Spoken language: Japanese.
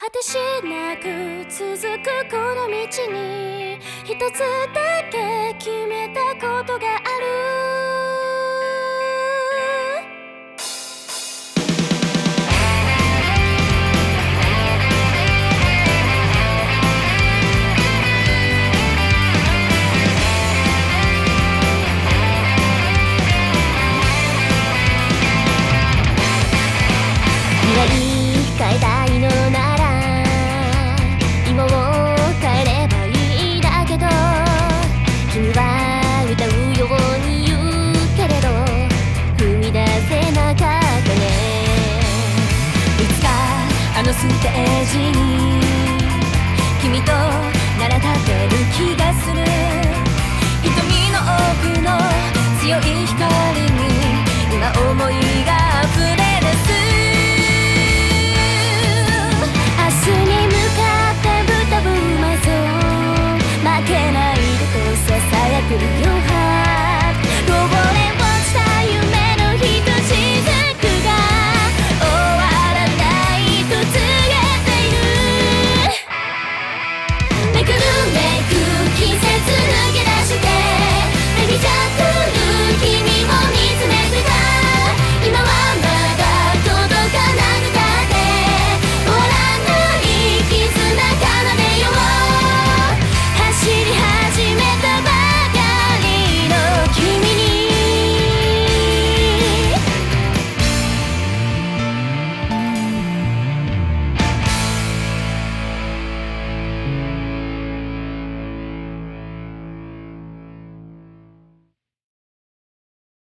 果てしなく続くこの道に一つだけ決めたことがある。未来変えたいのなら今を変えればいいだけど、君は歌うように言うけれど踏み出せなかったね。いつかあのステージに